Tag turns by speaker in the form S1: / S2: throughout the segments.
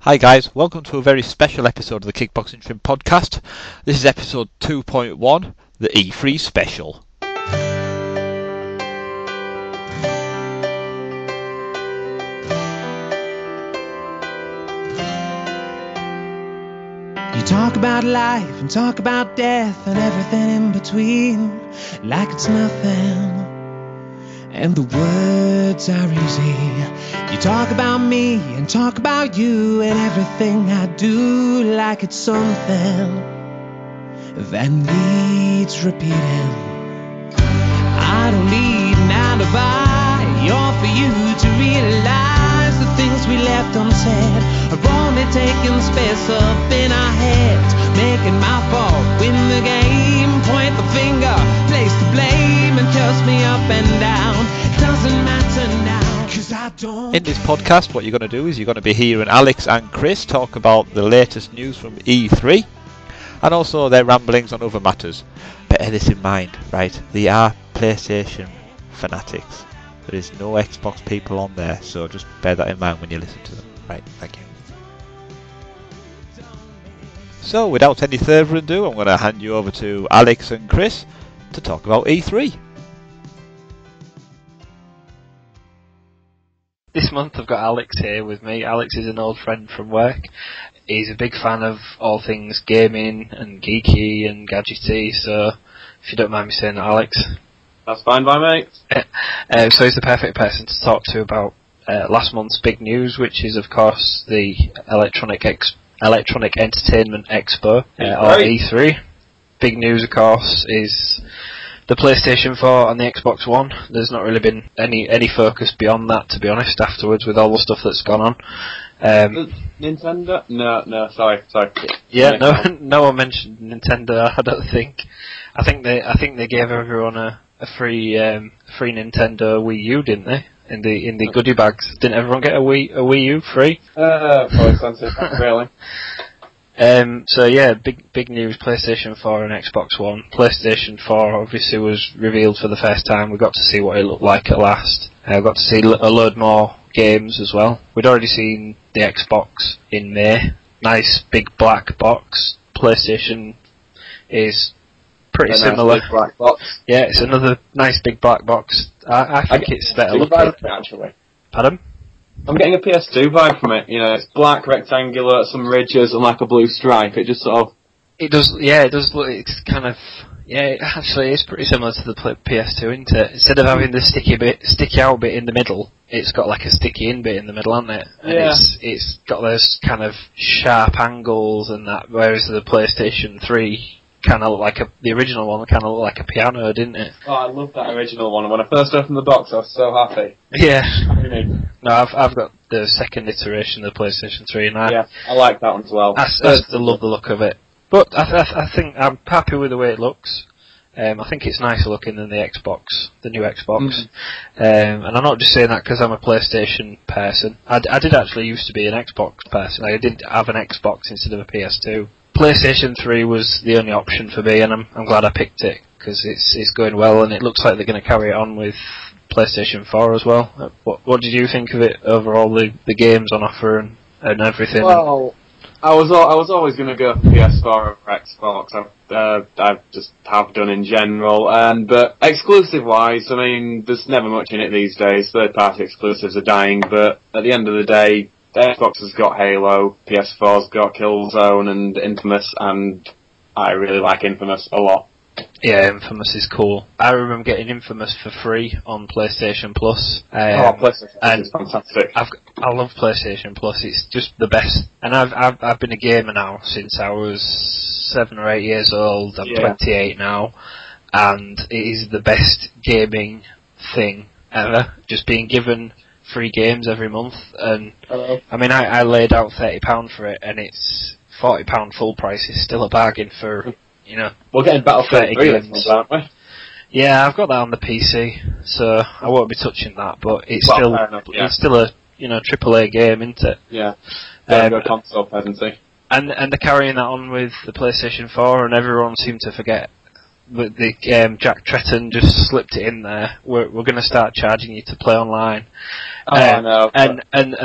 S1: Hi guys, welcome to a very special episode of the Kickboxing Trim podcast. This is episode 2.1, the E3 special.
S2: You talk about life and talk about death and everything in between, like it's nothing, and the words are easy. You talk about me and talk about you and everything I do, like it's something that needs repeating. I don't need an alibi or for you to realize the things we left unsaid are only taking space up in our heads, making my fault win the game. Point the finger, place the blame, and toss me up and down. It doesn't matter now, 'cause I don't.
S1: In this podcast, what you're going to do is you're going to be hearing Alex and Chris talk about the latest news from E3 and also their ramblings on other matters. Bear this in mind, right? They are PlayStation fanatics. There is no Xbox people on there, so just bear that in mind when you listen to them. Right, thank you. So, without any further ado, I'm going to hand you over to Alex and Chris to talk about E3.
S3: This month I've got Alex here with me. Alex is an old friend from work. He's a big fan of all things gaming and geeky and gadgety, so if you don't mind me saying that, Alex.
S4: That's fine by me.
S3: So he's the perfect person to talk to about last month's big news, which is of course the Electronic Entertainment Expo, or E3. Big news of course is the PlayStation 4 and the Xbox One. There's not really been any focus beyond that, to be honest, afterwards with all the stuff that's gone on.
S4: Nintendo? No, sorry.
S3: Yeah, no one mentioned Nintendo, I don't think. I think they gave everyone a free Nintendo Wii U, didn't they? In the goodie bags. Didn't everyone get a Wii U free?
S4: Probably expensive, really.
S3: So yeah, big news, PlayStation 4 and Xbox One. PlayStation 4 obviously was revealed for the first time. We got to see what it looked like at last. We got to see a load more games as well. We'd already seen the Xbox in May. Nice big black box. PlayStation is pretty similar.
S4: Nice big black box.
S3: Yeah, it's another nice big black box. I think it's better looking.
S4: Actually.
S3: Pardon?
S4: I'm getting a PS2 vibe from it. You know, it's black, rectangular, some ridges, and like a blue stripe. It just sort of...
S3: It does look, it's kind of, it actually is pretty similar to the PS2, isn't it? Instead of having the sticky out bit in the middle, it's got like a sticky in bit in the middle, hasn't it? And
S4: yeah.
S3: It's got those kind of sharp angles and that, whereas the PlayStation 3 kind of looked like the original one kind of looked like a piano, didn't it?
S4: Oh, I love that original one. When I first opened the box, I was so happy.
S3: Yeah.
S4: Really?
S3: No, I've got the second iteration of the PlayStation 3, and
S4: I like that one as well.
S3: I still love the look of it. But I think I'm happy with the way it looks. I think it's nicer looking than the Xbox, the new Xbox. And I'm not just saying that because I'm a PlayStation person. I did actually used to be an Xbox person. I did have an Xbox instead of a PS2. PlayStation 3 was the only option for me, and I'm glad I picked it because it's going well, and it looks like they're going to carry it on with PlayStation 4 as well. What did you think of it overall? The games on offer and everything.
S4: Well, I was always going to go for PS4 or Xbox. I just have done in general, but exclusive wise, I mean, there's never much in it these days. Third party exclusives are dying, but at the end of the day, the Xbox has got Halo, PS4's got Killzone and Infamous, and I really like Infamous a lot.
S3: Yeah, Infamous is cool. I remember getting Infamous for free on PlayStation Plus.
S4: PlayStation Plus is fantastic.
S3: I love PlayStation Plus. It's just the best. And I've been a gamer now since I was 7 or 8 years old. I'm 28 now, and it is the best gaming thing ever. Just being given free games every month, and I mean, I laid out £30 for it, and it's £40 full price is still a bargain for, you know.
S4: We're getting Battlefield 3 this month, aren't we?
S3: Yeah, I've got that on the PC, so I won't be touching that. But it's still a AAA game, isn't it?
S4: Yeah. Console peasantry.
S3: And they're carrying that on with the PlayStation 4, and everyone seemed to forget Jack Tretton just slipped it in there. We're going to start charging you to play online.
S4: I know.
S3: And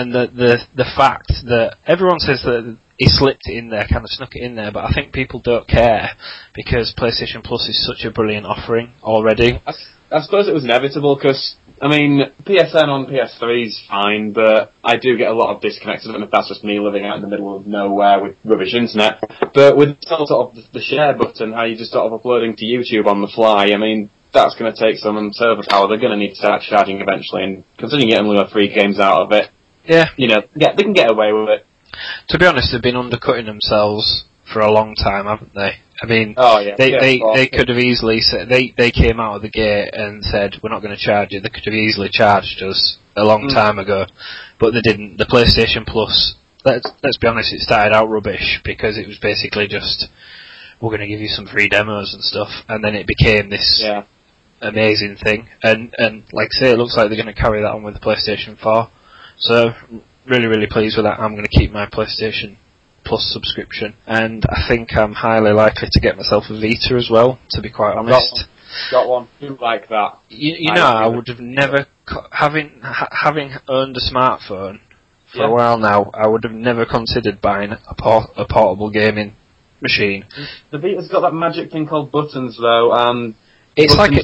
S3: the fact that everyone says that he slipped it in there, kind of snuck it in there, but I think people don't care because PlayStation Plus is such a brilliant offering already.
S4: I suppose it was inevitable because, I mean, PSN on PS3 is fine, but I do get a lot of disconnects. I don't know if that's just me living out in the middle of nowhere with rubbish internet. But with sort of the share button, how you just sort of uploading to YouTube on the fly, I mean, that's going to take some server power. They're going to need to start charging eventually, and considering you get only 3 games out of it,
S3: yeah,
S4: you know, they can get away with it.
S3: To be honest, they've been undercutting themselves for a long time, haven't they? I mean, they could have easily said, they came out of the gate and said, we're not going to charge you. They could have easily charged us a long time ago, but they didn't. The PlayStation Plus, let's be honest, it started out rubbish because it was basically just, we're going to give you some free demos and stuff, and then it became this amazing thing. And like I say, it looks like they're going to carry that on with the PlayStation 4. So, really, really pleased with that. I'm going to keep my PlayStation Plus subscription, and I think I'm highly likely to get myself a Vita as well, to be quite honest.
S4: Got one. Who like that?
S3: You know, I would have never, having owned a smartphone for a while now, I would have never considered buying a portable gaming machine.
S4: The Vita's got that magic thing called buttons, though, and
S3: it's like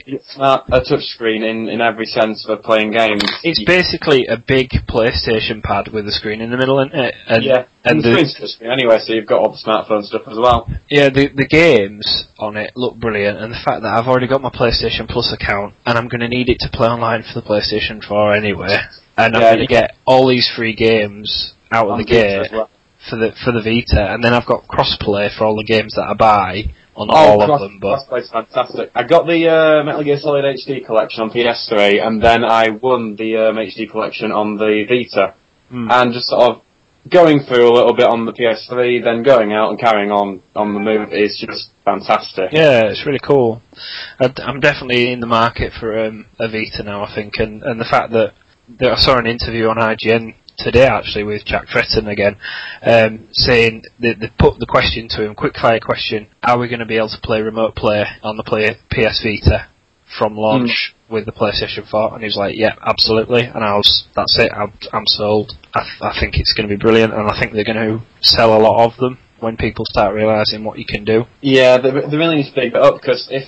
S4: a touch screen in every sense for playing games.
S3: It's basically a big PlayStation pad with a screen in the middle, isn't it?
S4: And the screen's touch screen anyway, so you've got all the smartphone stuff as well.
S3: Yeah, the games on it look brilliant, and the fact that I've already got my PlayStation Plus account, and I'm going to need it to play online for the PlayStation 4 anyway, and I'm going to get all these free games out of the gate for the Vita, and then I've got crossplay for all the games that I buy. On all of them, but
S4: Crossplay's fantastic. I got the Metal Gear Solid HD collection on PS3, and then I won the HD collection on the Vita, and just sort of going through a little bit on the PS3, then going out and carrying on the move is just fantastic.
S3: Yeah, it's really cool. I'm definitely in the market for a Vita now, I think, and the fact that I saw an interview on IGN today actually with Jack Tretton again, saying they put the question to him, quickfire question: are we going to be able to play remote play on the PS Vita from launch with the PlayStation 4? And he was like, yeah, absolutely. And that's it. I'm sold. I think it's going to be brilliant, and I think they're going to sell a lot of them when people start realising what you can do.
S4: Yeah, they really need to pick that up, because if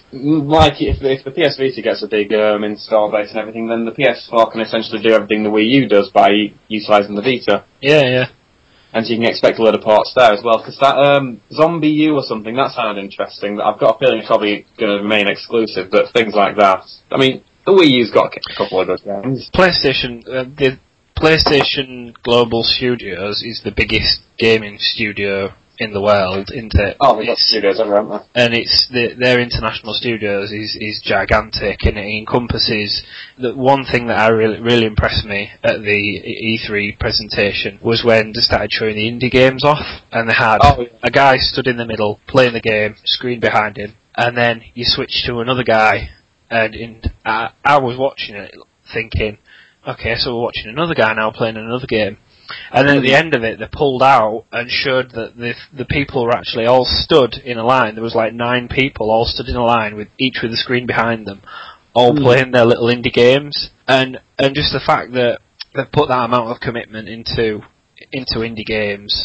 S4: the PS Vita gets a big install base and everything, then the PS4 can essentially do everything the Wii U does by utilising the Vita.
S3: Yeah.
S4: And you can expect a lot of ports there as well, because that Zombie U or something, that sounded interesting. I've got a feeling it's probably going to remain exclusive, but things like that. I mean, the Wii U's got a couple of good games.
S3: The PlayStation Global Studios is the biggest gaming studio in the world, isn't it?
S4: Oh, they've got studios everywhere, haven't they?
S3: And it's their international studios is gigantic, and it encompasses. The one thing that really impressed me at the E3 presentation was when they started showing the indie games off, and they had a guy stood in the middle playing the game, screen behind him, and then you switch to another guy, and I was watching it thinking, okay, so we're watching another guy now playing another game. And then at the end of it, they pulled out and showed that the people were actually all stood in a line. There was like 9 people all stood in a line, each with a screen behind them, all playing their little indie games. And just the fact that they've put that amount of commitment into indie games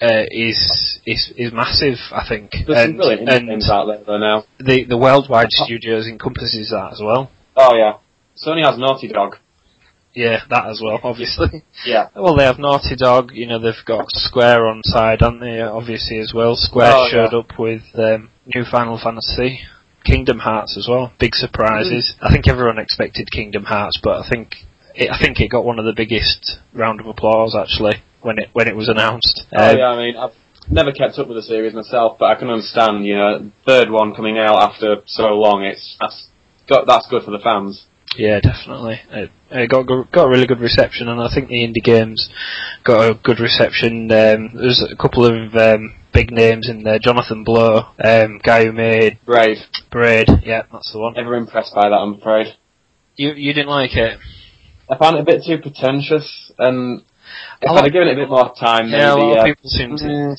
S3: is massive, I think.
S4: There's some brilliant indie games out there though now.
S3: The worldwide studios encompasses that as well.
S4: Oh yeah, Sony has Naughty Dog.
S3: Yeah, that as well, obviously.
S4: Yeah.
S3: Well, they have Naughty Dog, they've got Square on side, haven't they, obviously, as well. Square showed up with new Final Fantasy, Kingdom Hearts as well. Big surprises. I think everyone expected Kingdom Hearts, but I think it got one of the biggest round of applause, actually, when it was announced.
S4: Yeah, I mean, I've never kept up with the series myself, but I can understand, third one coming out after so long, that's good for the fans.
S3: Yeah, definitely. It got a really good reception, and I think the indie games got a good reception. There's a couple of big names in there. Jonathan Blow, guy who made
S4: Braid.
S3: Yeah, that's the one.
S4: Never impressed by that, I'm afraid.
S3: You didn't like it?
S4: I found it a bit too pretentious, and If I'd have given it a bit more time, maybe.
S3: Yeah, a lot of people seem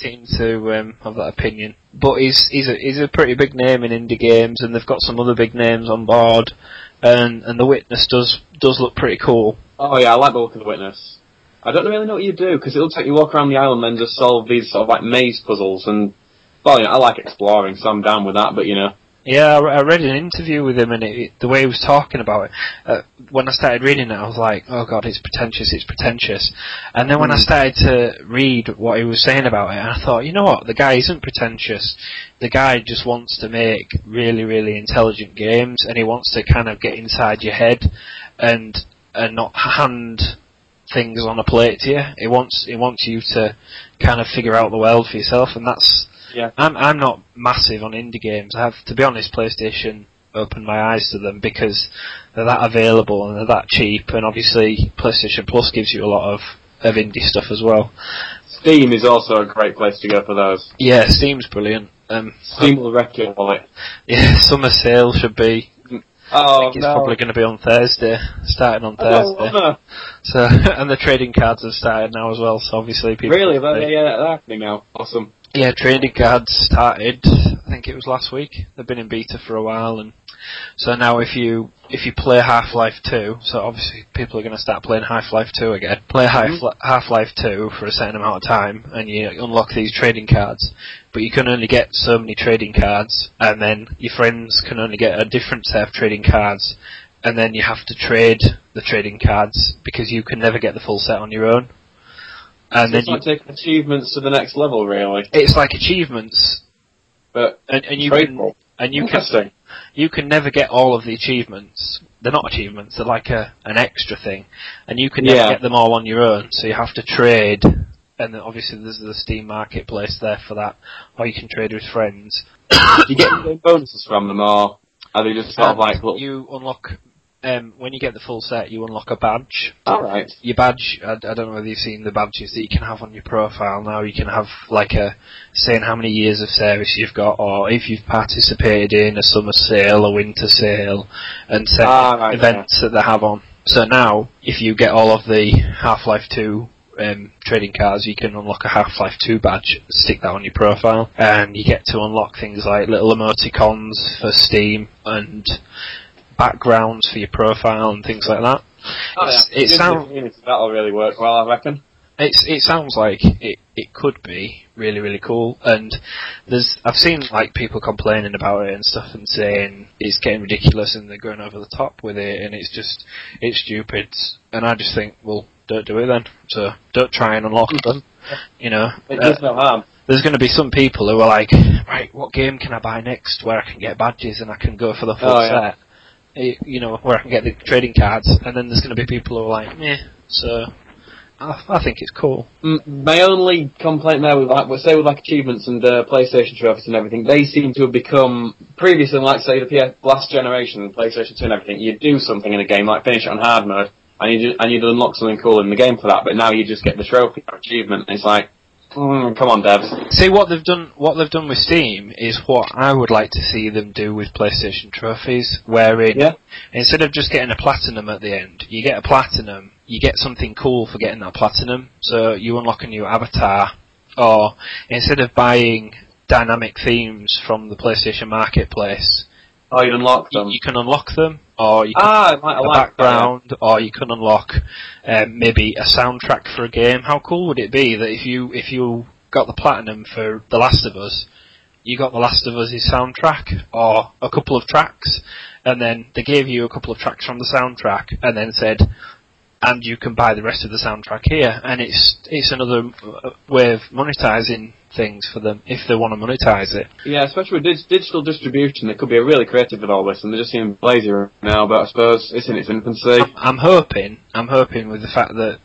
S3: to have that opinion. But he's a pretty big name in indie games, and they've got some other big names on board, and The Witness does look pretty cool.
S4: Oh yeah, I like the look of The Witness. I don't really know what you do, because it looks like you walk around the island and just solve these sort of like maze puzzles, and, well, you know, I like exploring, so I'm down with that, but, you know.
S3: Yeah, I read an interview with him, and the way he was talking about it, when I started reading it, I was like, oh god, it's pretentious. And then when I started to read what he was saying about it, I thought, you know what, the guy isn't pretentious. The guy just wants to make really, really intelligent games, and he wants to kind of get inside your head and not hand things on a plate to you. He wants you to kind of figure out the world for yourself, and that's...
S4: Yeah.
S3: I'm not massive on indie games. I have, to be honest, PlayStation opened my eyes to them because they're that available and they're that cheap, and obviously PlayStation Plus gives you a lot of indie stuff as well.
S4: Steam is also a great place to go for those.
S3: Yeah, Steam's brilliant.
S4: Steam will wreck your wallet.
S3: Yeah, summer sale should be...
S4: Oh,
S3: I think it's probably going to be on Thursday, starting on Thursday.
S4: No.
S3: So, and the trading cards have started now as well, so obviously people...
S4: Really? They're happening now. Awesome.
S3: Yeah, trading cards started, I think it was last week. They've been in beta for a while, and so now if you play Half-Life 2, so obviously people are going to start playing Half-Life 2 again, play Half-Life 2 for a certain amount of time, and you unlock these trading cards, but you can only get so many trading cards, and then your friends can only get a different set of trading cards, and then you have to trade the trading cards, because you can never get the full set on your own. And
S4: so
S3: then
S4: it's like taking achievements to the next level, really.
S3: It's like achievements,
S4: but
S3: and you
S4: Interesting.
S3: you can never get all of the achievements. They're not achievements; they're like an extra thing, and you can never get them all on your own. So you have to trade, and then obviously there's the Steam Marketplace there for that, or you can trade with friends.
S4: Do you get any bonuses from them, or are they just sort of like little...
S3: You unlock. When you get the full set, you unlock a badge.
S4: Alright.
S3: Your badge, I don't know whether you've seen the badges that you can have on your profile now. You can have, like, saying how many years of service you've got, or if you've participated in a summer sale, a winter sale, and certain events that they have on. So now, if you get all of the Half-Life 2 trading cards, you can unlock a Half-Life 2 badge, stick that on your profile, and you get to unlock things like little emoticons for Steam, and backgrounds for your profile and things like that. It sounds
S4: that'll really work well, I reckon.
S3: It sounds like it could be really, really cool, and I've seen like people complaining about it and stuff and saying it's getting ridiculous and they're going over the top with it and it's stupid, and I just think, well, don't do it then. So don't try and unlock them. You know,
S4: it does no harm.
S3: There's going to be some people who are like, right, what game can I buy next where I can get badges and I can go for the full set? You know, where I can get the trading cards, and then there's going to be people who are like, meh, so I think it's cool.
S4: My only complaint there with like achievements and PlayStation trophies and everything, they seem to have become, previously, like say the last generation, PlayStation 2 and everything, you'd do something in a game, like finish it on hard mode, and you'd unlock something cool in the game for that, but now you just get the trophy or achievement, and it's like, come on, devs.
S3: See, what they've done with Steam is what I would like to see them do with PlayStation trophies, wherein instead of just getting a platinum at the end, you get a platinum, you get something cool for getting that platinum, so you unlock a new avatar, or instead of buying dynamic themes from the PlayStation Marketplace,
S4: you unlock them.
S3: You can unlock them, or you can unlock a background, or you can unlock maybe a soundtrack for a game. How cool would it be that if you got the platinum for The Last of Us, you got The Last of Us' soundtrack, or a couple of tracks, and then they gave you a couple of tracks from the soundtrack, and then said, and you can buy the rest of the soundtrack here, and it's another way of monetizing things for them, if they want to monetize it.
S4: Yeah, especially with digital distribution, they could be really creative with all this, and they just seem lazy now, but I suppose it's in its infancy.
S3: I'm hoping with the fact that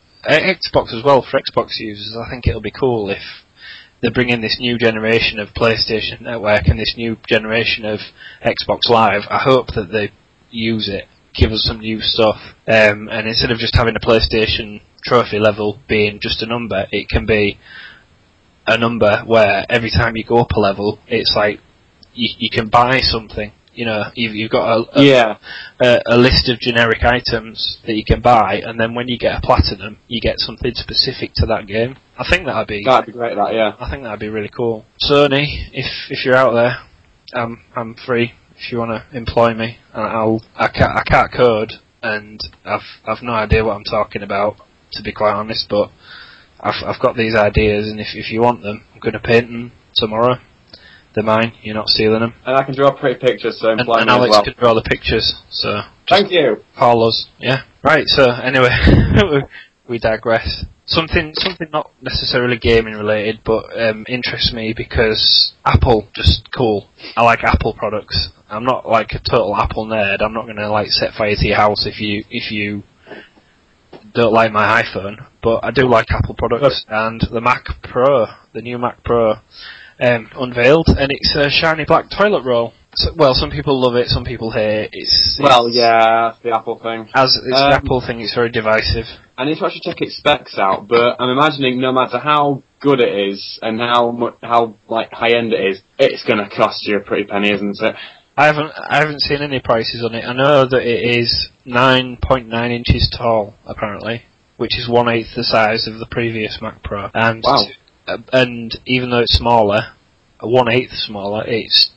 S3: Xbox as well, for Xbox users, I think it'll be cool if they bring in this new generation of PlayStation Network and this new generation of Xbox Live. I hope that they use it, give us some new stuff, and instead of just having a PlayStation trophy level being just a number, it can be a number where every time you go up a level, it's like you can buy something. You know, you've got a list of generic items that you can buy, and then when you get a platinum, you get something specific to that game. I think that'd be
S4: great. That, yeah.
S3: I think that'd be really cool. Sony, if you're out there, I'm free. If you want to employ me, I can't code, and I've no idea what I'm talking about, to be quite honest. But I've got these ideas, and if you want them, I'm going to paint them tomorrow. They're mine. You're not stealing them.
S4: And I can draw pretty pictures, so employ
S3: and
S4: me
S3: Alex
S4: as well.
S3: can draw the pictures. So
S4: Thank you.
S3: call us. Yeah. Right. So anyway, we digress. Something not necessarily gaming related, but interests me because Apple, just cool. I like Apple products. I'm not like a total Apple nerd. I'm not going to like set fire to your house if you don't like my iPhone, but I do like Apple products. And the Mac Pro, the new Mac Pro, unveiled, and it's a shiny black toilet roll. So, well, some people love it, some people hate it.
S4: Yeah, that's the Apple thing.
S3: As it's the Apple thing, it's very divisive.
S4: I need to actually check its specs out, but I'm imagining no matter how good it is and how like high end it is, it's going to cost you a pretty penny, isn't it?
S3: I haven't seen any prices on it. I know that it is 9.9 inches tall, apparently, which is 1/8 the size of the previous Mac Pro. And
S4: wow.
S3: And even though it's smaller, 1/8 smaller, it's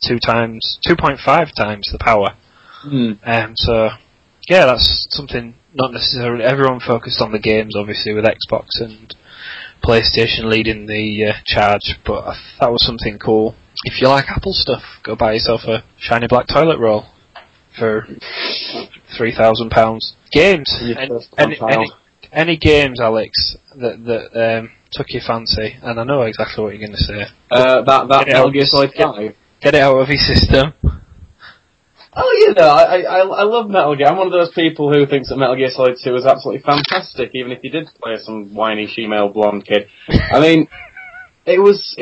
S3: 2.5 times the power. So, yeah, that's something not necessarily. Everyone focused on the games, obviously, with Xbox and PlayStation leading the charge, but that was something cool. If you like Apple stuff, go buy yourself a shiny black toilet roll for £3,000. Games. Any games, Alex, that took your fancy? And I know exactly what you're going to say.
S4: That Metal Gear Solid 5.
S3: Get it out of your system.
S4: Oh, you know, I love Metal Gear. I'm one of those people who thinks that Metal Gear Solid 2 is absolutely fantastic, even if you did play some whiny female blonde kid. I mean, it was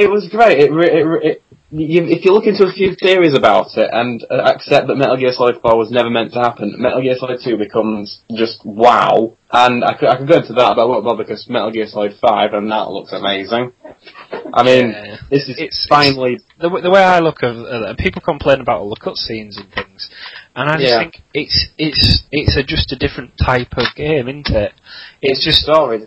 S4: great. If you look into a few theories about it and accept that Metal Gear Solid 4 was never meant to happen, Metal Gear Solid 2 becomes just wow. And I could go into that, but I won't bother because Metal Gear Solid 5, and that looks amazing. I mean, this is finally...
S3: The way I look at people complain about all the cutscenes and things, and I just think it's just a different type of game, isn't it? It's just
S4: story.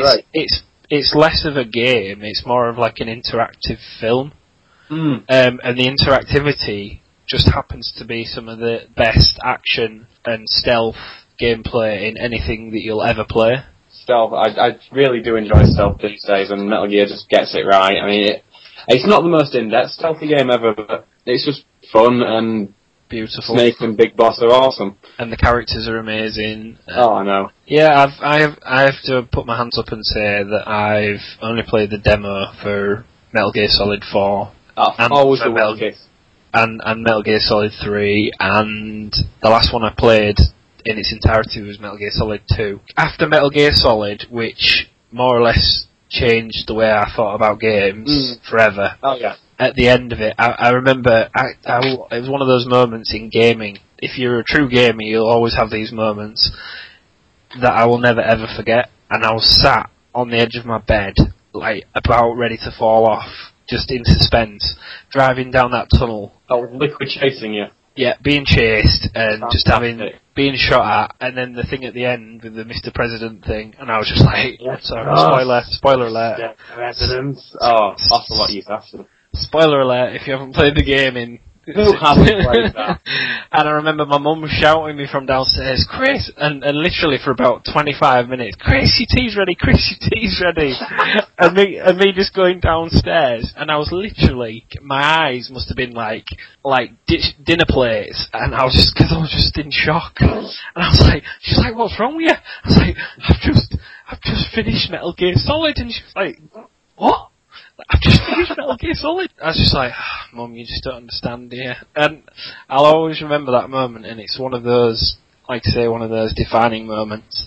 S3: It's less of a game, it's more of like an interactive film. And the interactivity just happens to be some of the best action and stealth gameplay in anything that you'll ever play.
S4: Stealth, I really do enjoy stealth these days, and Metal Gear just gets it right. I mean, it's not the most in-depth stealthy game ever, but it's just fun and
S3: beautiful.
S4: Snake and Big Boss are awesome,
S3: and the characters are amazing.
S4: Oh, I know.
S3: Yeah, I have to put my hands up and say that I've only played the demo for Metal Gear Solid 4.
S4: And always the Metal Gear.
S3: And Metal Gear Solid 3, and the last one I played in its entirety was Metal Gear Solid 2. After Metal Gear Solid, which more or less changed the way I thought about games forever.
S4: Oh yeah.
S3: At the end of it, I remember it was one of those moments in gaming. If you're a true gamer, you'll always have these moments that I will never ever forget. And I was sat on the edge of my bed, like about ready to fall off, just in suspense, driving down that tunnel.
S4: Oh, Liquid chasing you.
S3: Yeah, being chased and just being shot at, and then the thing at the end with the Mr. President thing, and I was just like, sorry, spoiler alert.
S4: Yeah, Presidents. Oh, awful lot you after.
S3: Spoiler alert if you haven't played the game in...
S4: Who hasn't played that?
S3: And I remember my mum shouting me from downstairs, Chris, and literally for about 25 minutes, Chris, your tea's ready, Chris, your tea's ready. and me just going downstairs, and I was literally, my eyes must have been like dinner plates, and I was just in shock. And I was like, she's like, what's wrong with you? I was like, I've just finished Metal Gear Solid, and she was like, what? I've just finished Metal Gear Solid. I was just like, Mum, you just don't understand, dear. And I'll always remember that moment, and it's one of those, like I say, one of those defining moments.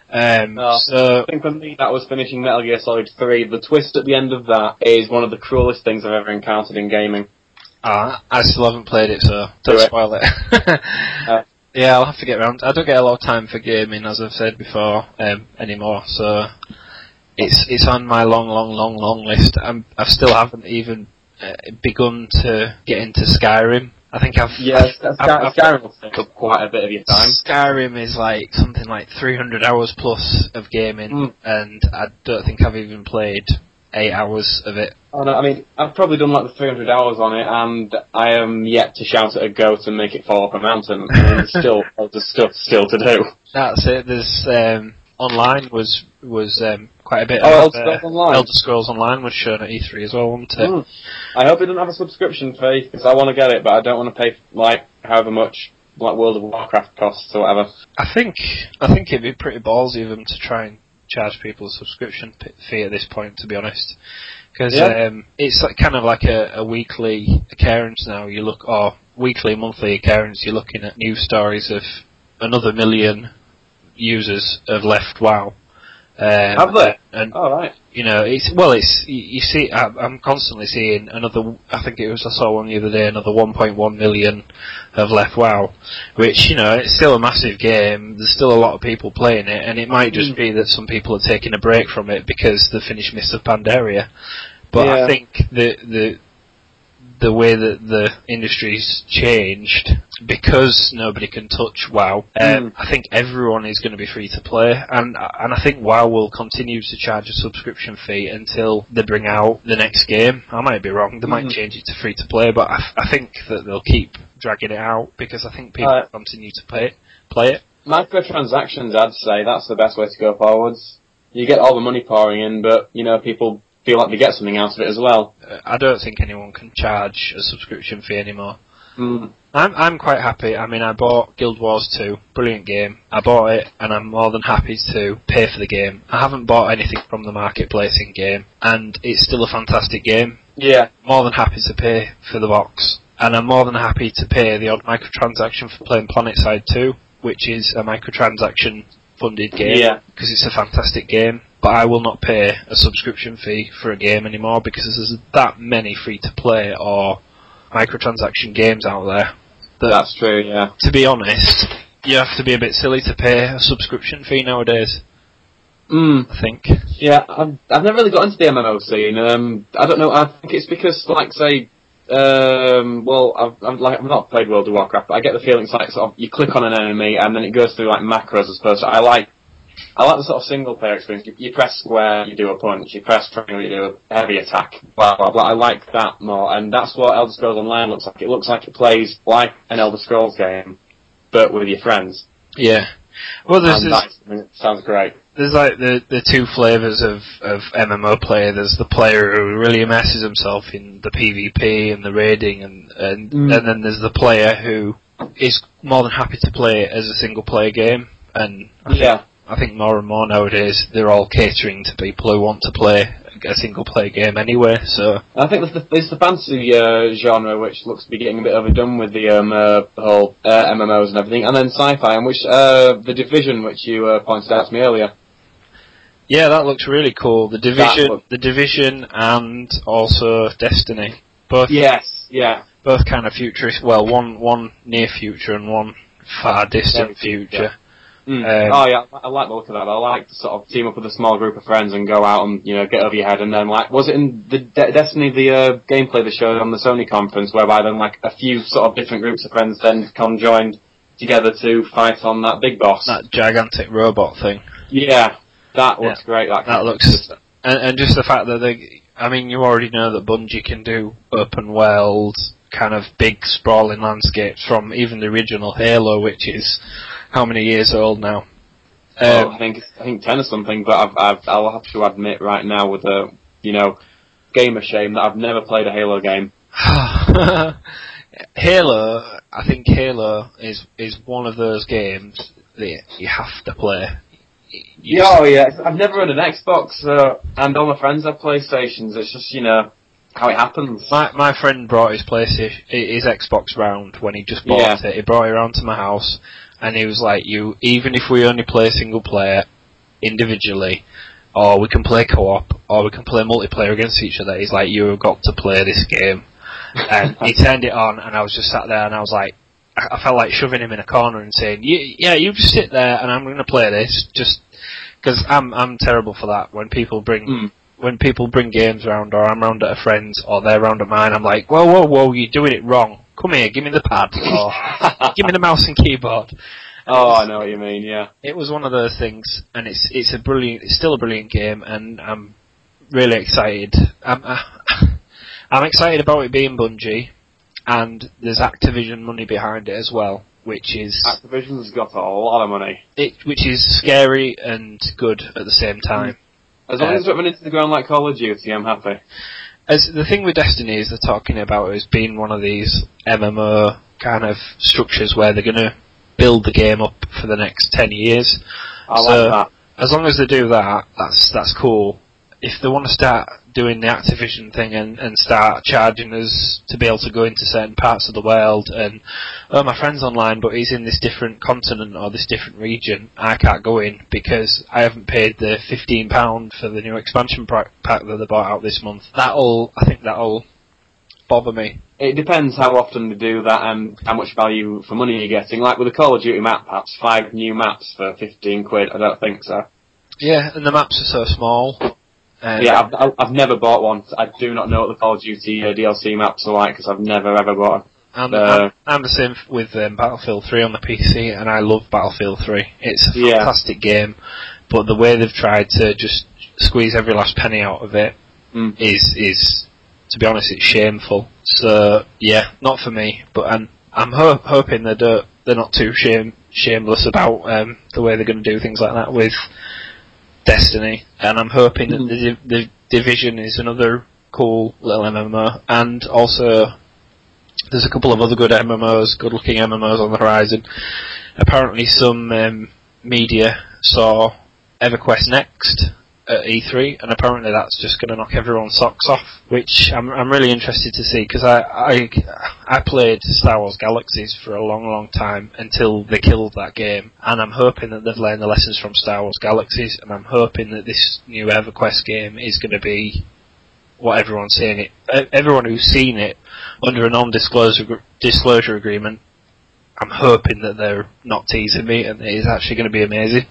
S3: So
S4: I think for me that was finishing Metal Gear Solid 3. The twist at the end of that is one of the cruelest things I've ever encountered in gaming.
S3: I still haven't played it, so don't spoil it. Yeah, I'll have to get around. I don't get a lot of time for gaming, as I've said before, anymore, so... It's on my long list. I still haven't even begun to get into Skyrim, I think
S4: Skyrim will take up quite a bit of your time.
S3: Skyrim is like something like 300 hours plus of gaming, and I don't think I've even played 8 hours of it.
S4: Oh no, I mean, I've probably done like the 300 hours on it, and I am yet to shout at a goat and make it fall off a mountain. I mean, there's stuff still to do.
S3: That's it. There's online was quite a bit.
S4: Elder
S3: Scrolls Online was shown at E3 as well, wasn't it?
S4: I hope it doesn't have a subscription fee, because I want to get it, but I don't want to pay like however much like World of Warcraft costs or whatever.
S3: I think it'd be pretty ballsy of them to try and charge people a subscription fee at this point, to be honest, because it's like, kind of like a weekly occurrence now. Or weekly, monthly occurrence. You're looking at news stories of another 1 million users have left WoW.
S4: Have they?
S3: And
S4: right.
S3: You know, you see, I'm constantly seeing another. I saw one the other day. Another 1.1 million have left WoW, which, you know, it's still a massive game. There's still a lot of people playing it, and it might just be that some people are taking a break from it because they finished Mists of Pandaria. But I think the way that the industry's changed, because nobody can touch WoW, I think everyone is going to be free to play, and I think WoW will continue to charge a subscription fee until they bring out the next game. I might be wrong, they might change it to free to play, but I think that they'll keep dragging it out, because I think people will continue to play it.
S4: Microtransactions, I'd say, that's the best way to go forwards. You get all the money pouring in, but, you know, people feel like they get something out of it as well.
S3: I don't think anyone can charge a subscription fee anymore. I'm quite happy. I mean, I bought Guild Wars 2, brilliant game. I bought it, and I'm more than happy to pay for the game. I haven't bought anything from the marketplace in game, and it's still a fantastic game.
S4: Yeah.
S3: More than happy to pay for the box, and I'm more than happy to pay the odd microtransaction for playing PlanetSide 2, which is a microtransaction funded game, because it's a fantastic game. But I will not pay a subscription fee for a game anymore, because there's that many free-to-play or microtransaction games out there.
S4: That's true, yeah.
S3: To be honest, you have to be a bit silly to pay a subscription fee nowadays. I think.
S4: Yeah, I've never really got into the MMO scene. I don't know. I think it's because, like, say, I've not played World of Warcraft, but I get the feeling it's like sort of you click on an enemy and then it goes through like macros as opposed to I like the sort of single player experience. You press square, you do a punch. You press triangle, you do a heavy attack. Blah blah blah. I like that more, and that's what Elder Scrolls Online looks like. It looks like it plays like an Elder Scrolls game, but with your friends.
S3: Yeah. Well,
S4: sounds great.
S3: There's like the two flavours of MMO player. There's the player who really immerses himself in the PvP and the raiding, and then there's the player who is more than happy to play it as a single player game. And I think more and more nowadays they're all catering to people who want to play a single player game anyway. So
S4: I think there's the fantasy genre, which looks to be getting a bit overdone with the whole MMOs and everything, and then sci-fi, and which the Division, which you pointed out to me earlier.
S3: Yeah, that looks really cool. The Division, and also Destiny. Both.
S4: Yes, yeah.
S3: Both kind of futurist. Well, one near future and one far distant future.
S4: I like the look of that. I like to sort of team up with a small group of friends and go out and, you know, get over your head. And then, like, was it in the Destiny, the gameplay they showed on the Sony conference, whereby then, like, a few sort of different groups of friends then conjoined together to fight on that big boss?
S3: That gigantic robot thing.
S4: Yeah, that looks great.
S3: That looks... And just the fact that you already know that Bungie can do open world, kind of big sprawling landscapes from even the original Halo, which is how many years old now?
S4: I think 10 or something, but I'll have to admit right now with a, gamer shame that I've never played a Halo game.
S3: Halo, I think Halo is one of those games that you have to play.
S4: I've never had an Xbox, and all my friends have PlayStations. It's just, how it happens.
S3: My friend brought his Xbox round when he just bought it. He brought it around to my house, and he was like, even if we only play single player individually, or we can play co-op, or we can play multiplayer against each other, he's like, you've got to play this game. And he turned it on, and I was just sat there, and I was like, I felt like shoving him in a corner and saying, you just sit there, and I'm going to play this, just because I'm terrible for that. When people bring games around, or I'm round at a friend's, or they're round at mine, I'm like, whoa, you're doing it wrong. come here, give me the pad, or give me the mouse and keyboard. And
S4: I know what you mean. Yeah.
S3: It was one of those things, and it's still a brilliant game, and I'm really excited. I'm excited about it being Bungie, and there's Activision money behind it as well, which is
S4: Activision's got a lot of money.
S3: Which is scary and good at the same time.
S4: As long as it's not running into the ground like Call of Duty, I'm happy.
S3: As the thing with Destiny is they're talking about is being one of these MMO kind of structures where they're going to build the game up for the next 10 years.
S4: I like that.
S3: As long as they do that, that's cool. If they want to start doing the Activision thing and start charging us to be able to go into certain parts of the world and, my friend's online but he's in this different continent or this different region, I can't go in because I haven't paid the £15 for the new expansion pack that they bought out this month. I think that'll bother me.
S4: It depends how often they do that and how much value for money you're getting. Like with the Call of Duty map packs, 5 new maps for £15, I don't think so.
S3: Yeah, and the maps are so small.
S4: Yeah, I've never bought one. I do not know what the Call of Duty DLC maps are like because I've never ever bought
S3: I'm the same with Battlefield 3 on the PC, and I love Battlefield 3. It's a fantastic game, but the way they've tried to just squeeze every last penny out of it is, to be honest, it's shameful. So yeah, not for me. But I'm hoping they're not too shameless about the way they're going to do things like that with Destiny, and I'm hoping that the Division is another cool little MMO, and also there's a couple of other good looking MMOs on the horizon. Apparently some media saw EverQuest Next at E3, and apparently that's just going to knock everyone's socks off, which I'm really interested to see, because I played Star Wars Galaxies for a long time until they killed that game, and I'm hoping that they've learned the lessons from Star Wars Galaxies, and I'm hoping that this new EverQuest game is going to be what everyone's saying it. Everyone who's seen it under a non-disclosure agreement, I'm hoping that they're not teasing me and it is actually going to be amazing.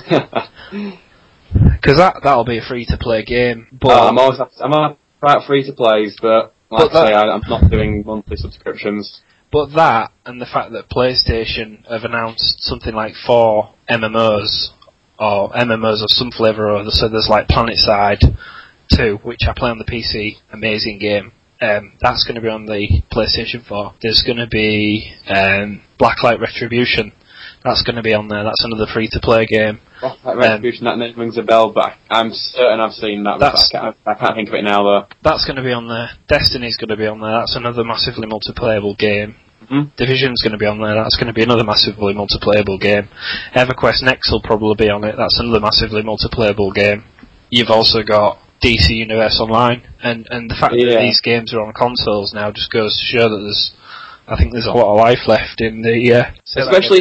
S3: Because that'll be a free-to-play game. But
S4: I'm about free-to-plays, but like I say, I'm not doing monthly subscriptions.
S3: But that, and the fact that PlayStation have announced something like 4 MMOs, or MMOs of some flavour or other, so there's like PlanetSide 2, which I play on the PC, amazing game. That's going to be on the PlayStation 4. There's going to be Blacklight Retribution. That's going to be on there. That's another free-to-play game.
S4: Blacklight Retribution, that name rings a bell, but I'm certain I've seen that. I can't think of it now, though.
S3: That's going to be on there. Destiny's going to be on there. That's another massively multiplayable game.
S4: Mm-hmm.
S3: Division's going to be on there. That's going to be another massively multiplayable game. EverQuest Next will probably be on it. That's another massively multiplayable game. You've also got DC Universe Online, and the fact that these games are on consoles now just goes to show that I think there's a lot of life left in the.
S4: Especially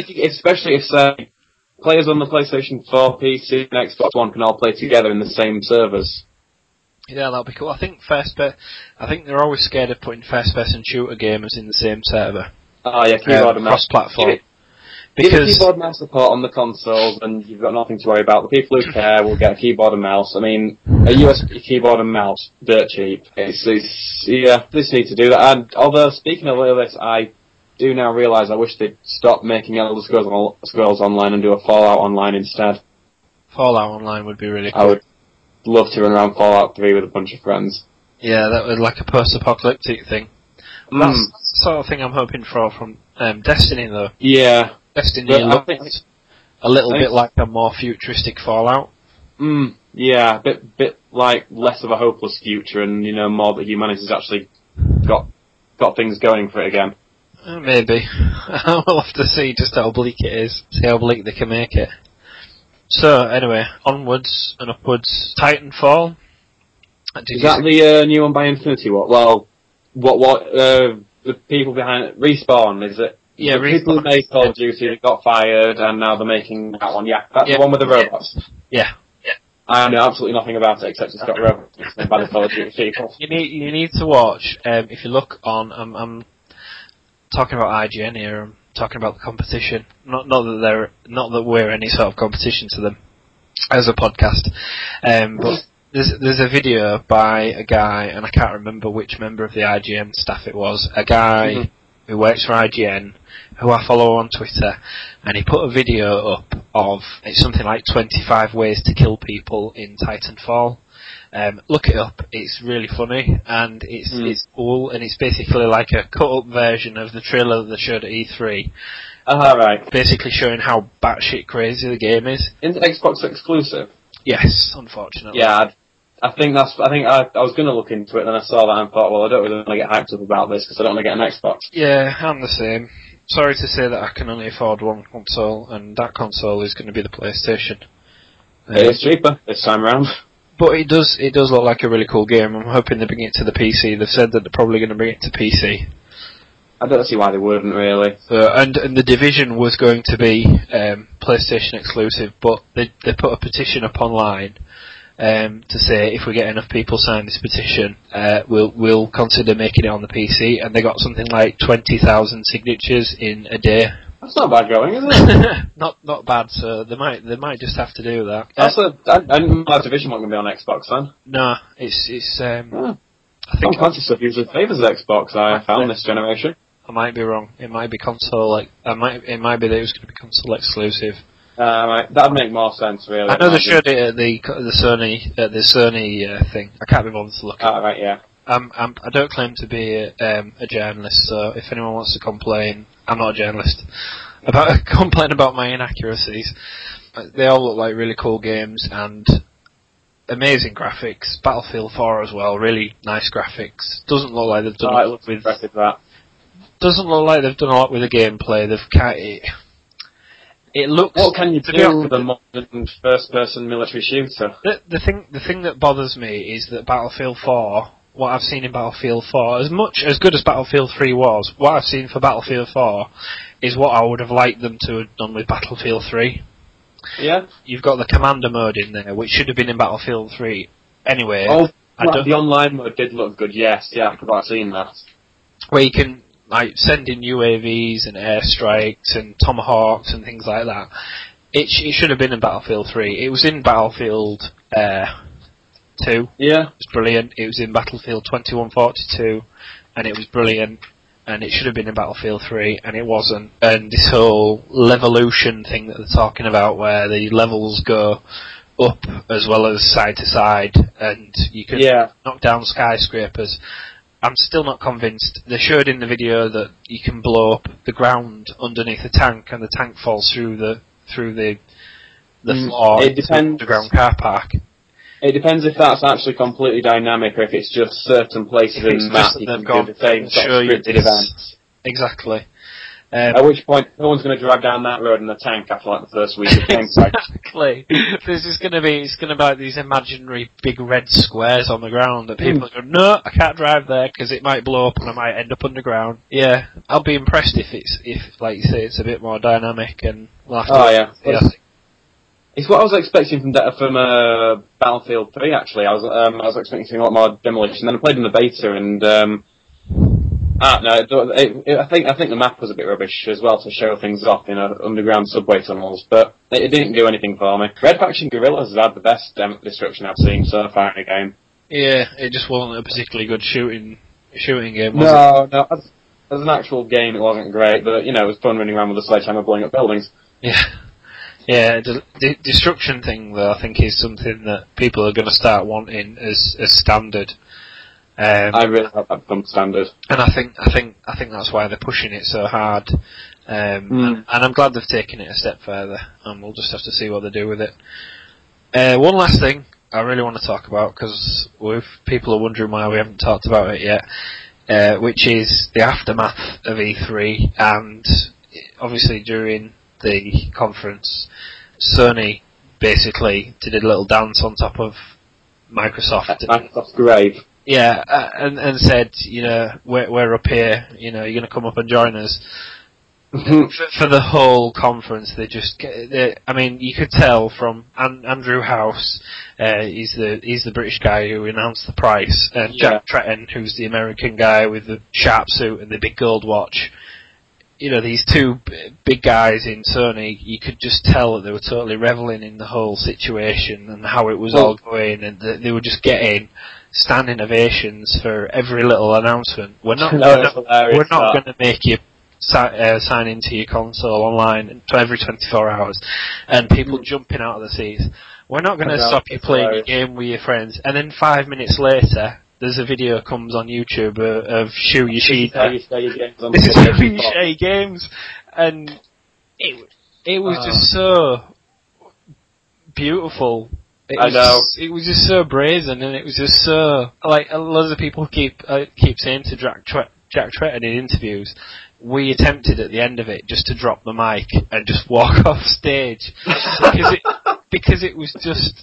S4: if players on the PlayStation 4, PC, and Xbox One can all play together in the same servers.
S3: Yeah, that'll be cool. I think they're always scared of putting first-person shooter gamers in the same server.
S4: Oh yeah, keyboard and mouse.
S3: Cross-platform.
S4: Give it keyboard and mouse support on the consoles, and you've got nothing to worry about. The people who care will get a keyboard and mouse. I mean, a USB keyboard and mouse, dirt cheap. This need to do that. And although, speaking of this, I do now realise I wish they'd stop making Elder Scrolls Online and do a Fallout Online instead.
S3: Fallout Online would be really cool.
S4: I would love to run around Fallout 3 with a bunch of friends.
S3: Yeah, that was like a post-apocalyptic thing. That's the sort of thing I'm hoping for from Destiny, though.
S4: Yeah.
S3: Destiny looks a little bit like a more futuristic Fallout.
S4: Yeah, a bit like less of a hopeless future, and more that humanity's actually got things going for it again.
S3: Maybe. We'll have to see just how bleak it is. See how bleak they can make it. So anyway, onwards and upwards. Titanfall.
S4: Is that the new one by Infinity Ward? Well, what the people behind it, Respawn, is it?
S3: Yeah,
S4: the people who made Call of Duty that got fired, and now they're making that one. Yeah, that's the one with the robots.
S3: Yeah.
S4: I know absolutely nothing about it except it's got robots by the Call of Duty people.
S3: You need to watch. If you look on, I'm talking about IGN here. I'm talking about the competition. Not that we're any sort of competition to them as a podcast. But there's a video by a guy, and I can't remember which member of the IGN staff it was. A guy who works for IGN, who I follow on Twitter, and he put a video up of, it's something like 25 ways to kill people in Titanfall. Look it up, it's really funny, and it's cool, and it's basically like a cut-up version of the trailer that they showed at E3.
S4: Right.
S3: Basically showing how batshit crazy the game is.
S4: Is it Xbox exclusive?
S3: Yes, unfortunately.
S4: Yeah, I think I was going to look into it, and then I saw that and thought, well, I don't really want to get hyped up about this because I don't want to get an Xbox.
S3: Yeah, I'm the same. Sorry to say that I can only afford one console, and that console is going to be the PlayStation.
S4: It is cheaper this time around.
S3: But it does look like a really cool game. I'm hoping they bring it to the PC. They've said that they're probably going to bring it to PC.
S4: I don't see why they wouldn't, really.
S3: And The Division was going to be PlayStation exclusive, but they put a petition up online to say if we get enough people sign this petition, we'll consider making it on the PC. And they got something like 20,000 signatures in a day.
S4: That's not bad going, is it?
S3: not bad. So they might just have to do that.
S4: I didn't know Division wasn't going to be on Xbox then.
S3: No, it's I
S4: Tom
S3: think
S4: Clancy stuff usually favours Xbox. I found this generation.
S3: I might be wrong. It might be console. It might be that it was going to be console exclusive.
S4: Right. That'd make more sense, really.
S3: I know they showed it at the Sony thing. I can't be bothered to look at it.
S4: Right, yeah.
S3: I don't claim to be a journalist, so if anyone wants to complain, I'm not a journalist. Complain about my inaccuracies. They all look like really cool games and amazing graphics. Battlefield 4 as well, really nice graphics. Doesn't look like they've done a lot with
S4: that.
S3: Doesn't look like they've done a lot with the gameplay. It looks.
S4: What can you do with a modern first-person military shooter?
S3: The thing that bothers me is that Battlefield 4, what I've seen in Battlefield 4, as good as Battlefield 3 was, what I've seen for Battlefield 4 is what I would have liked them to have done with Battlefield 3.
S4: Yeah.
S3: You've got the commander mode in there, which should have been in Battlefield 3 anyway.
S4: Oh, the online mode did look good. Yes, yeah, I've seen that.
S3: Where you can send in UAVs and airstrikes and tomahawks and things like that. It should have been in Battlefield 3. It was in Battlefield 2.
S4: Yeah.
S3: It was brilliant. It was in Battlefield 2142, and it was brilliant. And it should have been in Battlefield 3, and it wasn't. And this whole levolution thing that they're talking about, where the levels go up as well as side to side, and you can knock down skyscrapers. I'm still not convinced. They showed in the video that you can blow up the ground underneath the tank, and the tank falls through the floor into the underground car park.
S4: It depends if that's actually completely dynamic, or if it's just certain places in the map you can do the same sort of scripted events.
S3: Exactly.
S4: At which point, no one's going to drive down that road in a tank after like the first week of gameplay.
S3: Exactly. It's going to be like these imaginary big red squares on the ground that people go, no, I can't drive there because it might blow up and I might end up underground. Yeah, I'll be impressed if like you say, it's a bit more dynamic and we'll have to
S4: It's what I was expecting from Battlefield 3. Actually, I was expecting a lot more demolition. Then I played in the beta, and I think the map was a bit rubbish as well to show things off in underground subway tunnels. But it didn't do anything for me. Red Faction Guerrillas has had the best destruction I've seen so far in a game.
S3: Yeah, it just wasn't a particularly good shooting game, was it?
S4: No. As an actual game, it wasn't great, but it was fun running around with a sledgehammer blowing up buildings.
S3: Yeah. Yeah, the destruction thing, though, I think is something that people are going to start wanting as standard.
S4: I really hope that becomes standard.
S3: And I think that's why they're pushing it so hard. And I'm glad they've taken it a step further, and we'll just have to see what they do with it. One last thing I really want to talk about, because people are wondering why we haven't talked about it yet, which is the aftermath of E3, and obviously during the conference, Sony basically did a little dance on top of Microsoft.
S4: Microsoft's grave.
S3: Yeah, and said, we're up here, you're going to come up and join us. For the whole conference, you could tell from Andrew House, he's the British guy who announced the price, and Jack Tretton, who's the American guy with the sharp suit and the big gold watch. these two big guys in Sony, you could just tell that they were totally reveling in the whole situation and how it was all going, and that they were just getting standing ovations for every little announcement. We're not going to make you sign into your console online every 24 hours, and people jumping out of the seats. We're not going to stop you playing your game with your friends. And then 5 minutes later, there's a video comes on YouTube of Shu Yoshida. This is how you share your games. And it was just so beautiful. It was just so brazen, and it was just so, like, loads of people keep saying to Jack Tretton in interviews, we attempted at the end of it just to drop the mic and just walk off stage because it was just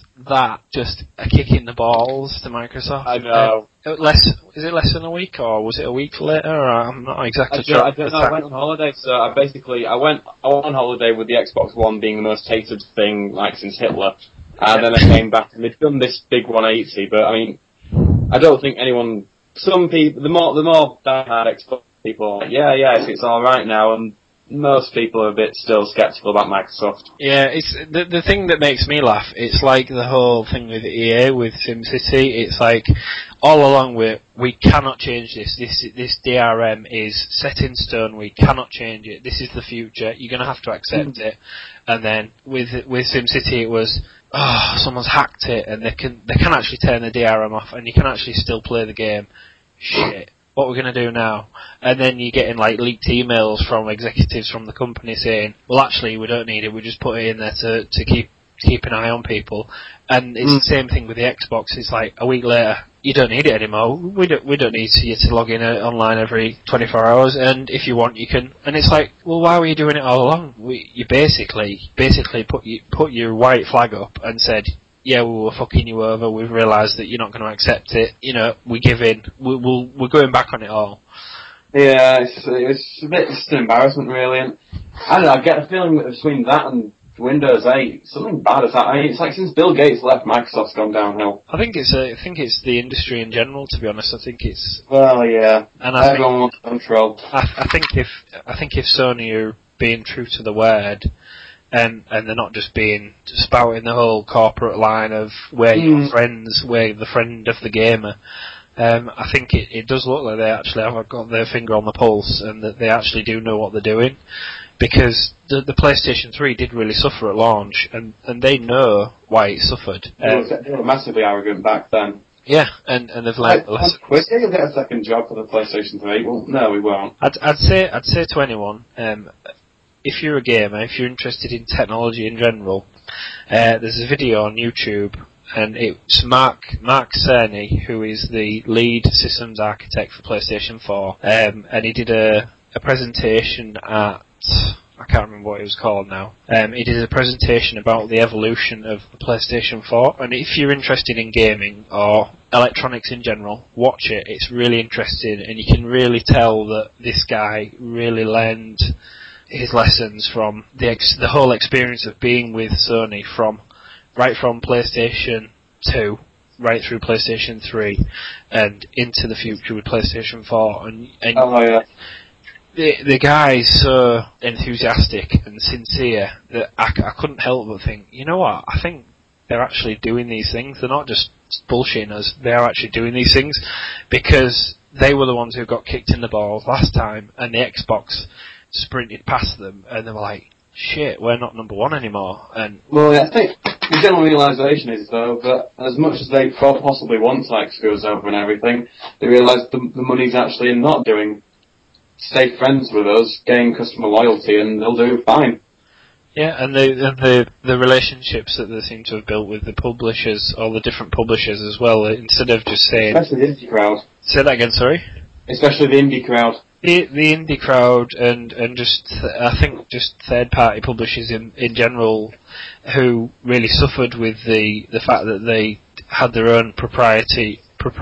S3: a kick in the balls to Microsoft.
S4: I know.
S3: Is it less than a week, or was it a week later? I'm not exactly sure.
S4: I don't know. I went on holiday, so I went on holiday with the Xbox One being the most hated thing like since Hitler, and then I came back and they'd done this big 180. But I mean, I don't think anyone. Some people, the more diehard Xbox people, it's all right now, and most people are a bit still skeptical about Microsoft. Yeah,
S3: it's the thing that makes me laugh. It's like the whole thing with EA with SimCity. It's like all along we cannot change this. This DRM is set in stone. We cannot change it. This is the future. You're going to have to accept it. And then with SimCity, it was, someone's hacked it, and they can actually turn the DRM off, and you can actually still play the game. Shit. What we're going to do now? And then you're getting like leaked emails from executives from the company saying, well, actually, we don't need it. We just put it in there to keep an eye on people. And it's the same thing with the Xbox. It's like a week later, you don't need it anymore. We don't need you to log in online every 24 hours. And if you want, you can. And it's like, well, why were you doing it all along? You basically put your white flag up and said, yeah, we were fucking you over. We've realised that you're not going to accept it. We give in. We're going back on it all.
S4: Yeah, it's a bit just an embarrassment, really. And I don't know. I get a feeling that between that and Windows 8, something bad has happened. I mean, it's like since Bill Gates left, Microsoft's gone downhill.
S3: I think it's the industry in general. To be honest, I think it's.
S4: Well, yeah. And everyone wants control.
S3: I think if Sony are being true to the word. And they're not just spouting the whole corporate line of we're your friends, we're the friend of the gamer. I think it does look like they actually have got their finger on the pulse, and that they actually do know what they're doing. Because the PlayStation 3 did really suffer at launch, and they know why it suffered.
S4: They were massively arrogant back then.
S3: Yeah, and they've learned the lesson.
S4: You'll get a second job for the PlayStation 3. Well, no, we won't.
S3: I'd say to anyone, if you're a gamer, if you're interested in technology in general, there's a video on YouTube, and it's Mark Cerny, who is the lead systems architect for PlayStation 4, and he did a presentation at, I can't remember what it was called now. He did a presentation about the evolution of the PlayStation 4, and if you're interested in gaming or electronics in general, watch it. It's really interesting, and you can really tell that this guy really learned his lessons from the whole experience of being with Sony right from PlayStation 2 right through PlayStation 3 and into the future with PlayStation 4 and the guy's so enthusiastic and sincere that I couldn't help but think, you know what, I think they're actually doing these things. They're not just bullshitting us, they're actually doing these things, because they were the ones who got kicked in the balls last time, and the Xbox sprinted past them, and they were like, shit, we're not number one anymore. And
S4: I think the general realisation is, though, that as much as they possibly want to screw us over and everything, they realise the money's actually in not doing. Stay friends with us, gain customer loyalty, and they'll do fine.
S3: Yeah, and the relationships that they seem to have built with the publishers, all the different publishers as well, instead of just saying...
S4: Especially the indie crowd.
S3: Say that again, sorry?
S4: Especially the indie crowd.
S3: The indie crowd and just I think just third party publishers in general who really suffered with the fact that they had their own proprietary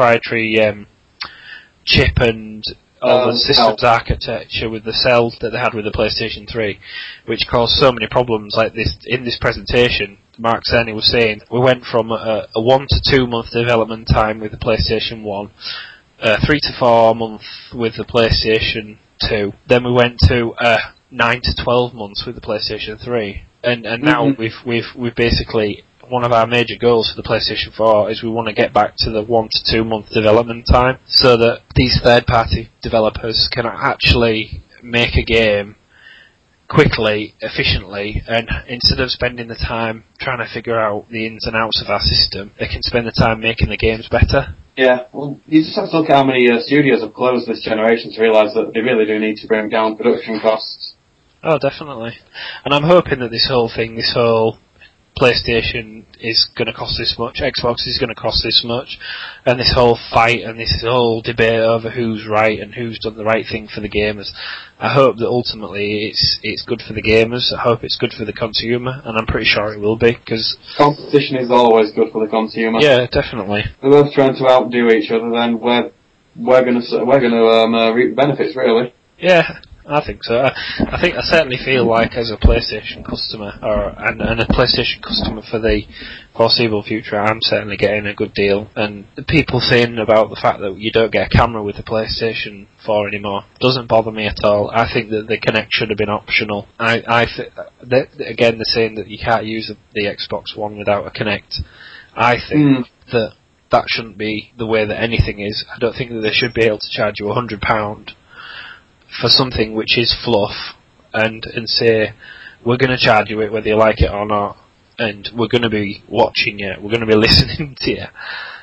S3: chip and all the systems architecture with the cells that they had with the PlayStation 3, which caused so many problems like this. In this presentation, Mark Cerny was saying we went from a 1 to 2 month development time with the PlayStation 1, 3 to 4 months with the PlayStation 2. Then we went to 9 to 12 months with the PlayStation 3, and now we've basically, one of our major goals for the PlayStation 4 is we want to get back to the 1 to 2 month development time, so that these third-party developers can actually make a game quickly, efficiently, and instead of spending the time trying to figure out the ins and outs of our system, they can spend the time making the games better.
S4: Yeah, well, you just have to look at how many studios have closed this generation to realise that they really do need to bring down production costs.
S3: Oh, definitely. And I'm hoping that this whole PlayStation is going to cost this much, Xbox is going to cost this much, and this whole fight and this whole debate over who's right and who's done the right thing for the gamers. I hope that ultimately it's good for the gamers. I hope it's good for the consumer, and I'm pretty sure it will be, because
S4: competition is always good for the consumer.
S3: Yeah, definitely.
S4: They're both trying to outdo each other, then we're going to reap the benefits, really.
S3: Yeah. I think so. I certainly feel like, as a PlayStation customer, and a PlayStation customer for the foreseeable future, I'm certainly getting a good deal. And the people saying about the fact that you don't get a camera with the PlayStation 4 anymore doesn't bother me at all. I think that the Kinect should have been optional. Again, they're saying that you can't use the Xbox One without a Kinect. I think that shouldn't be the way that anything is. I don't think that they should be able to charge you £100 for something which is fluff, and say, we're going to charge you it whether you like it or not, and we're going to be watching you, we're going to be listening to you.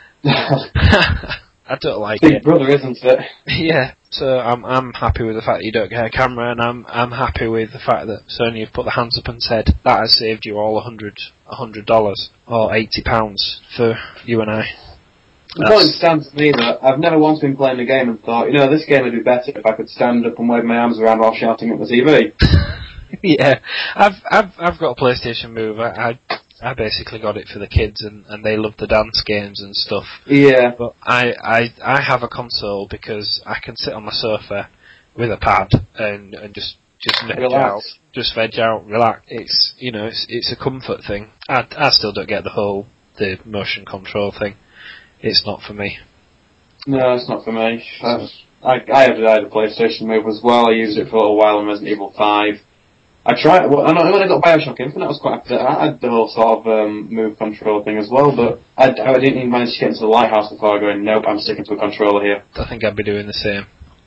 S3: I don't like
S4: Big
S3: it.
S4: brother, isn't it?
S3: Yeah, so I'm happy with the fact that you don't get a camera, and I'm happy with the fact that Sony have put their hands up and said, that has saved you all $100 or £80 for you and I.
S4: The point stands to me that I've never once been playing the game and thought, this game would be better if I could stand up and wave my arms around while shouting at the TV.
S3: Yeah, I've got a PlayStation Move. I basically got it for the kids, and they love the dance games and stuff.
S4: Yeah.
S3: But I have a console because I can sit on my sofa with a pad and just veg out. Just veg out, relax. It's a comfort thing. I still don't get the motion control thing. It's not for me.
S4: No, it's not for me. I had a PlayStation Move as well. I used it for a little while in Resident Evil 5. I tried, when I got Bioshock Infinite, I had the whole sort of move control thing as well, but I didn't even manage to get into the lighthouse before going, nope, I'm sticking to a controller here.
S3: I think I'd be doing the same.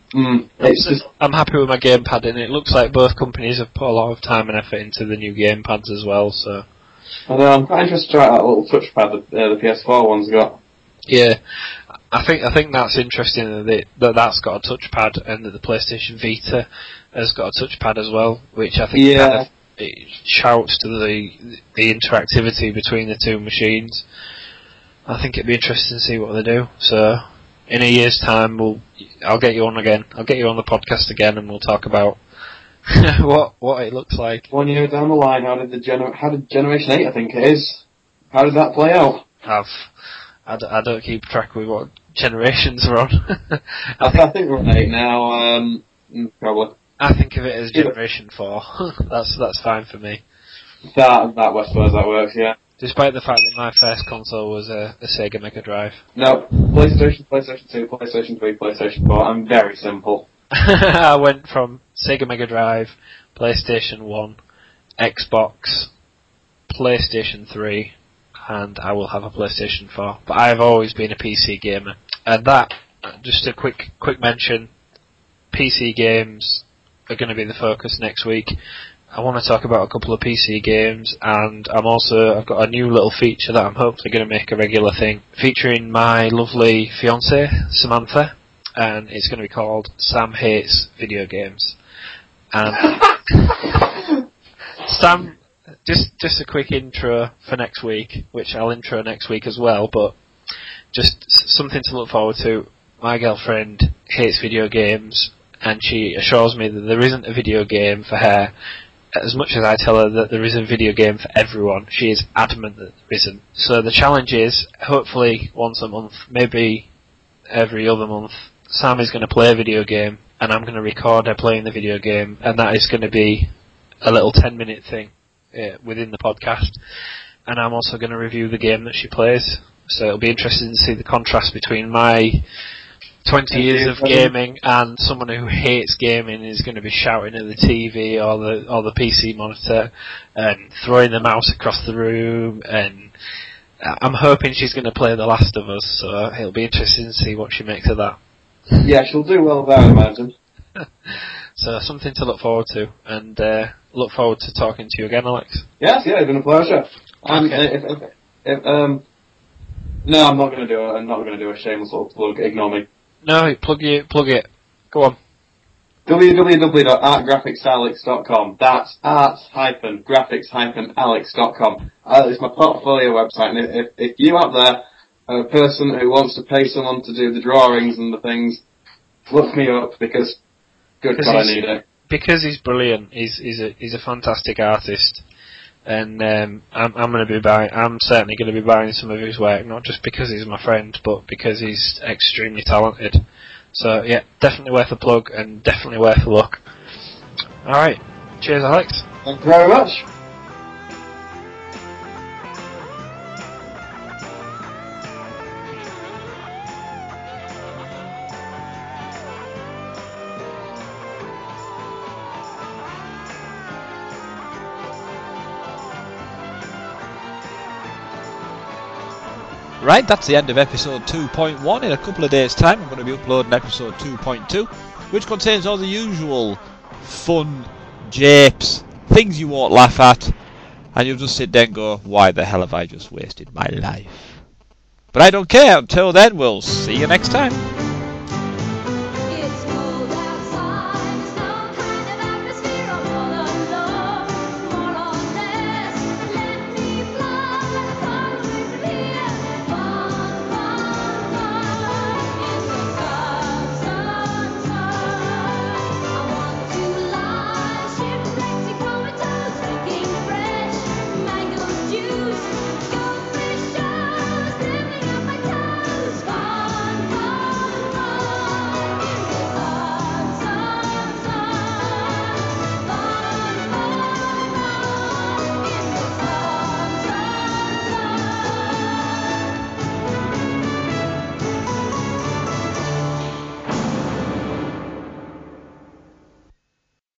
S4: I'm
S3: happy with my gamepad, and it looks like both companies have put a lot of time and effort into the new gamepads as well, so...
S4: I'm quite interested to try out that little touchpad that the PS4 one's got.
S3: Yeah, I think that's interesting that's got a touchpad, and that the PlayStation Vita has got a touchpad as well, which I think kind of it shouts to the interactivity between the two machines. I think it'd be interesting to see what they do. So, in a year's time, I'll get you on again. I'll get you on the podcast again, and we'll talk about what it looks like.
S4: 1 year down the line, how did Generation 8, I think it is, how did that play out?
S3: I don't keep track with what generations are on.
S4: I think we're on 8 now, probably.
S3: I think of it as Generation 4. That's fine for me.
S4: That I suppose that works, yeah.
S3: Despite the fact that my first console was a Sega Mega Drive.
S4: No, PlayStation 2, PlayStation 3, PlayStation 4, I'm very simple.
S3: I went from Sega Mega Drive, PlayStation 1, Xbox, PlayStation 3, and I will have a PlayStation 4. But I've always been a PC gamer. And that, just a quick mention, PC games are going to be the focus next week. I want to talk about a couple of PC games, and I've got a new little feature that I'm hopefully going to make a regular thing, featuring my lovely fiancée, Samantha, and it's going to be called Sam Hates Video Games. And Sam, just a quick intro for next week, which I'll intro next week as well, but just something to look forward to. My girlfriend hates video games, and she assures me that there isn't a video game for her. As much as I tell her that there is a video game for everyone, she is adamant that there isn't. So the challenge is, hopefully once a month, maybe every other month, Sam is going to play a video game, and I'm going to record her playing the video game, and that is going to be a little 10-minute thing within the podcast. And I'm also going to review the game that she plays. So it'll be interesting to see the contrast between my 20 years of gaming, and someone who hates gaming is going to be shouting at the TV or the PC monitor and throwing the mouse across the room, and I'm hoping she's going to play The Last of Us, so it'll be interesting to see what she makes of that.
S4: Yeah, she'll do well there, I imagine.
S3: So something to look forward to, and look forward to talking to you again, Alex.
S4: Yes, yeah, it's been a pleasure.
S3: Okay.
S4: No, I'm not going to do it. I'm not going to do a shameless little plug. Ignore me.
S3: No, plug it. Go on.
S4: www.artgraphicsalex.com. That's art-graphics-alex.com. It's my portfolio website, and if you out there are a person who wants to pay someone to do the drawings and the things, look me up, because good God, I need it.
S3: Because he's brilliant. He's a fantastic artist, and I'm certainly going to be buying some of his work, not just because he's my friend, but because he's extremely talented. So yeah, definitely worth a plug, and definitely worth a look. Alright, cheers Alex.
S4: Thank you very much.
S1: Right, that's the end of episode 2.1. In a couple of days' time, I'm going to be uploading episode 2.2, which contains all the usual fun, japes, things you won't laugh at, and you'll just sit there and go, why the hell have I just wasted my life? But I don't care. Until then, we'll see you next time.